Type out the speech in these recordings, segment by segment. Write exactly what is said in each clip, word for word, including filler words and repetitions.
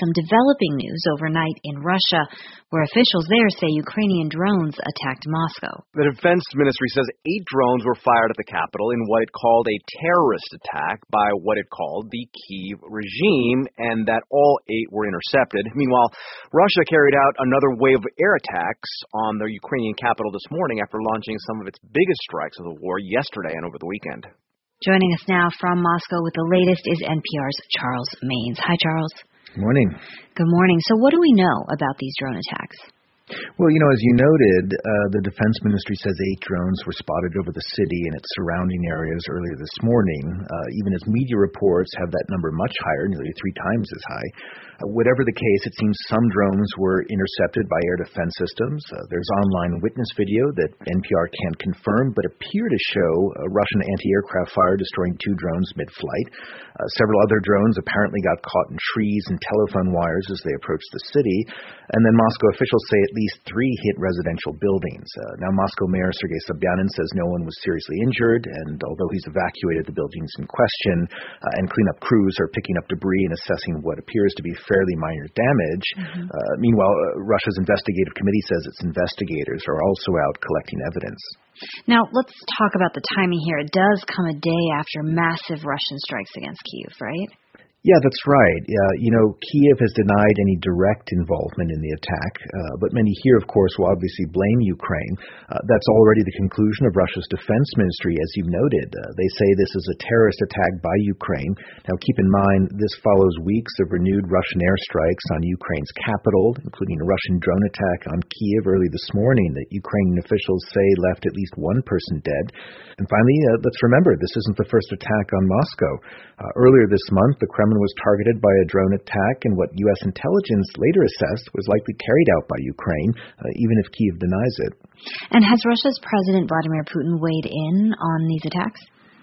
some developing news overnight in Russia, where officials there say Ukrainian drones attacked Moscow. The defense ministry says eight drones were fired at the capital in what it called a terrorist attack by what it called the Kyiv regime, and that all eight were intercepted. Meanwhile, Russia carried out another wave of air attacks on the Ukrainian capital this morning after launching some of its biggest strikes of the war yesterday and over the weekend. Joining us now from Moscow with the latest is N P R's Charles Maynes. Hi, Charles. Good morning. Good morning. So what do we know about these drone attacks? Well, you know, as you noted, uh, the Defense Ministry says eight drones were spotted over the city and its surrounding areas earlier this morning, uh, even as media reports have that number much higher, nearly three times as high. Uh, whatever the case, it seems some drones were intercepted by air defense systems. Uh, there's online witness video that N P R can't confirm, but appear to show a Russian anti-aircraft fire destroying two drones mid-flight. Uh, several other drones apparently got caught in trees and telephone wires as they approached the city. And then Moscow officials say at least three hit residential buildings. Uh, now, Moscow Mayor Sergei Sobyanin says no one was seriously injured, and although he's evacuated the buildings in question, uh, and cleanup crews are picking up debris and assessing what appears to be fairly minor damage. Mm-hmm. Uh, meanwhile, uh, Russia's investigative committee says its investigators are also out collecting evidence. Now, let's talk about the timing here. It does come a day after massive Russian strikes against Kyiv, right? Yeah, that's right. Uh, you know, Kyiv has denied any direct involvement in the attack, uh, but many here, of course, will obviously blame Ukraine. Uh, that's already the conclusion of Russia's defense ministry, as you've noted. Uh, they say this is a terrorist attack by Ukraine. Now, keep in mind, this follows weeks of renewed Russian airstrikes on Ukraine's capital, including a Russian drone attack on Kyiv early this morning that Ukrainian officials say left at least one person dead. And finally, uh, let's remember, this isn't the first attack on Moscow. Uh, earlier this month, the Kremlin was targeted by a drone attack in what U S intelligence later assessed was likely carried out by Ukraine, uh, even if Kyiv denies it. And has Russia's President Vladimir Putin weighed in on these attacks?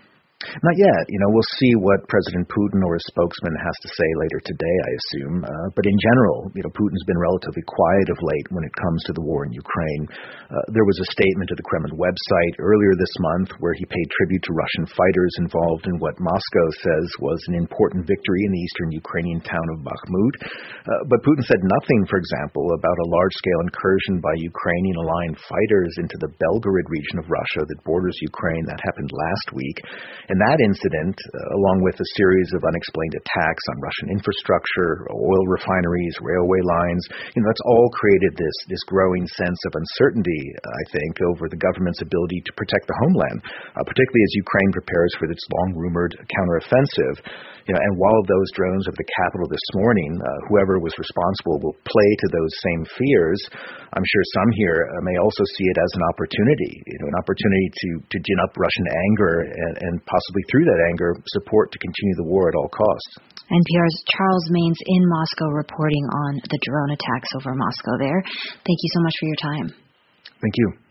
Not yet. You know, we'll see what President Putin or his spokesman has to say later today, I assume. Uh, but in general, you know, Putin's been relatively quiet of late when it comes to the war in Ukraine. Uh, there was a statement to the Kremlin website earlier this month where he paid tribute to Russian fighters involved in what Moscow says was an important victory in the eastern Ukrainian town of Bakhmut. Uh, but Putin said nothing, for example, about a large-scale incursion by Ukrainian-aligned fighters into the Belgorod region of Russia that borders Ukraine. That happened last week. And that incident, uh, along with a series of unexplained attacks on Russian infrastructure, oil refineries, railway lines, you know, that's all created this this growing sense of uncertainty, I think, over the government's ability to protect the homeland, uh, particularly as Ukraine prepares for its long-rumored counteroffensive. You know, and while those drones over the capital this morning, uh, whoever was responsible will play to those same fears, I'm sure some here uh, may also see it as an opportunity, you know, an opportunity to, to gin up Russian anger and, and possibly through that anger support to continue the war at all costs. N P R's Charles Maynes in Moscow reporting on the drone attacks over Moscow there. Thank you so much for your time. Thank you.